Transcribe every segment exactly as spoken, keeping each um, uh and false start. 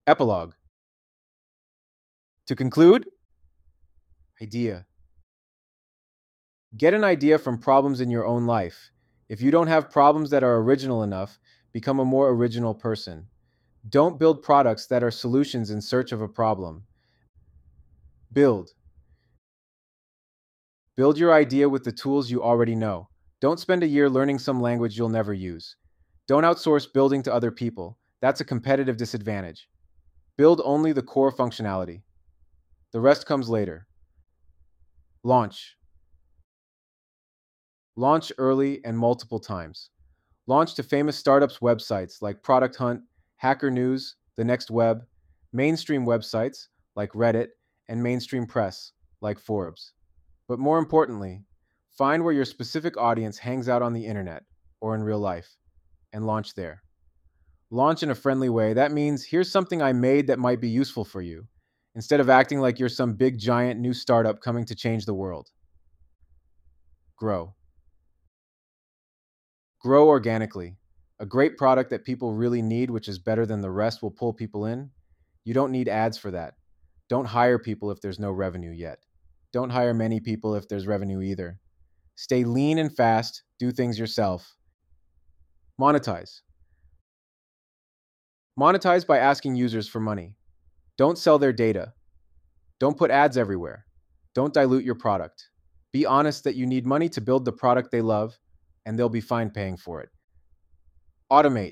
Epilogue. To conclude, idea. Get an idea from problems in your own life. If you don't have problems that are original enough, become a more original person. Don't build products that are solutions in search of a problem. Build. Build your idea with the tools you already know. Don't spend a year learning some language you'll never use. Don't outsource building to other people. That's a competitive disadvantage. Build only the core functionality. The rest comes later. Launch. Launch early and multiple times. Launch to famous startups' websites like Product Hunt, Hacker News, The Next Web, mainstream websites like Reddit, and mainstream press like Forbes. But more importantly, find where your specific audience hangs out on the internet or in real life and launch there. Launch in a friendly way. That means here's something I made that might be useful for you, instead of acting like you're some big giant new startup coming to change the world. Grow. Grow organically. A great product that people really need, which is better than the rest, will pull people in. You don't need ads for that. Don't hire people if there's no revenue yet. Don't hire many people if there's revenue either. Stay lean and fast, do things yourself. Monetize. Monetize by asking users for money. Don't sell their data. Don't put ads everywhere. Don't dilute your product. Be honest that you need money to build the product they love, and they'll be fine paying for it. Automate.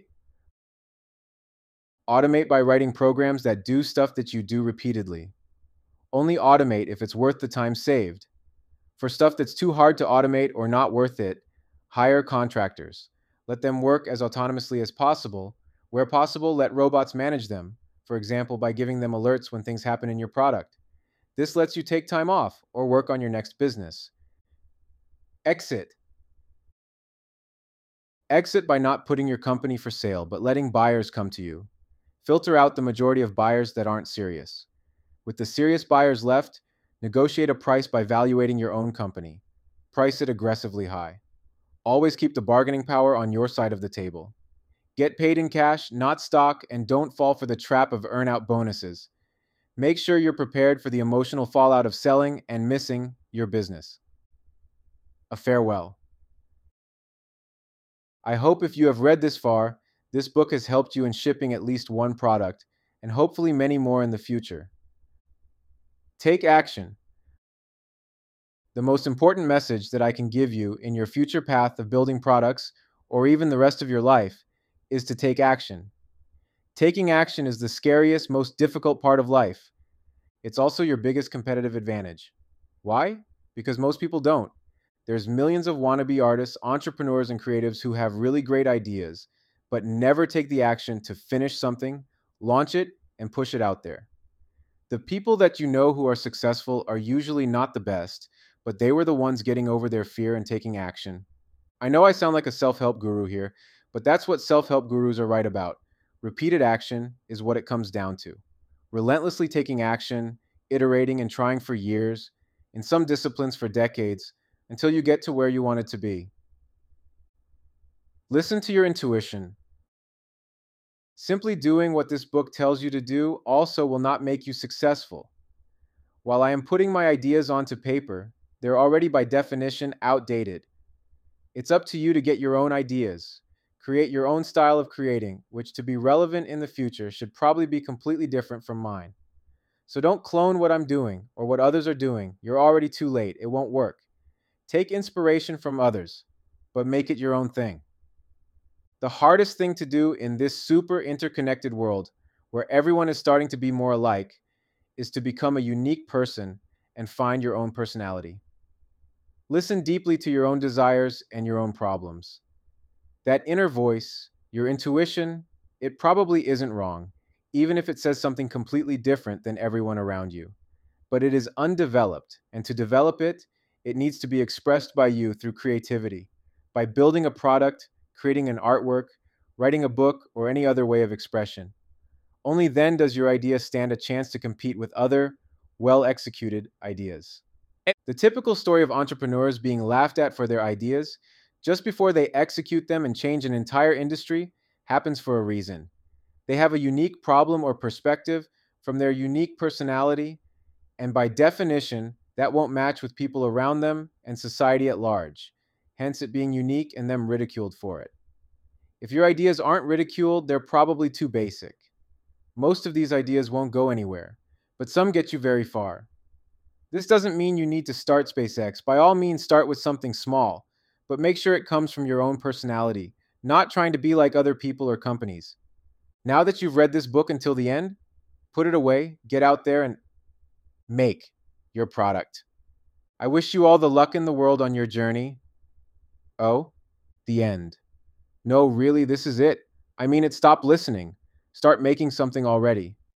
Automate by writing programs that do stuff that you do repeatedly. Only automate if it's worth the time saved. For stuff that's too hard to automate or not worth it, hire contractors. Let them work as autonomously as possible. Where possible, let robots manage them, for example, by giving them alerts when things happen in your product. This lets you take time off or work on your next business. Exit. Exit by not putting your company for sale, but letting buyers come to you. Filter out the majority of buyers that aren't serious. With the serious buyers left, negotiate a price by valuating your own company. Price it aggressively high. Always keep the bargaining power on your side of the table. Get paid in cash, not stock, and don't fall for the trap of earn-out bonuses. Make sure you're prepared for the emotional fallout of selling and missing your business. A farewell. I hope if you have read this far, this book has helped you in shipping at least one product, and hopefully many more in the future. Take action. The most important message that I can give you in your future path of building products, or even the rest of your life, is to take action. Taking action is the scariest, most difficult part of life. It's also your biggest competitive advantage. Why? Because most people don't. There's millions of wannabe artists, entrepreneurs, and creatives who have really great ideas, but never take the action to finish something, launch it, and push it out there. The people that you know who are successful are usually not the best, but they were the ones getting over their fear and taking action. I know I sound like a self-help guru here, but that's what self-help gurus are right about. Repeated action is what it comes down to. Relentlessly taking action, iterating and trying for years, in some disciplines for decades, until you get to where you want it to be. Listen to your intuition. Simply doing what this book tells you to do also will not make you successful. While I am putting my ideas onto paper, they're already by definition outdated. It's up to you to get your own ideas. Create your own style of creating, which to be relevant in the future should probably be completely different from mine. So don't clone what I'm doing or what others are doing. You're already too late. It won't work. Take inspiration from others, but make it your own thing. The hardest thing to do in this super interconnected world, where everyone is starting to be more alike, is to become a unique person and find your own personality. Listen deeply to your own desires and your own problems. That inner voice, your intuition, it probably isn't wrong, even if it says something completely different than everyone around you. But it is undeveloped, and to develop it, it needs to be expressed by you through creativity, by building a product, creating an artwork, writing a book, or any other way of expression. Only then does your idea stand a chance to compete with other, well-executed ideas. The typical story of entrepreneurs being laughed at for their ideas just before they execute them and change an entire industry happens for a reason. They have a unique problem or perspective from their unique personality, and by definition, that won't match with people around them and society at large, hence it being unique and them ridiculed for it. If your ideas aren't ridiculed, they're probably too basic. Most of these ideas won't go anywhere, but some get you very far. This doesn't mean you need to start SpaceX. By all means, start with something small, but make sure it comes from your own personality, not trying to be like other people or companies. Now that you've read this book until the end, put it away, get out there, and make your product. I wish you all the luck in the world on your journey. Oh, the end. No, really, this is it. I mean it, stop listening. Start making something already.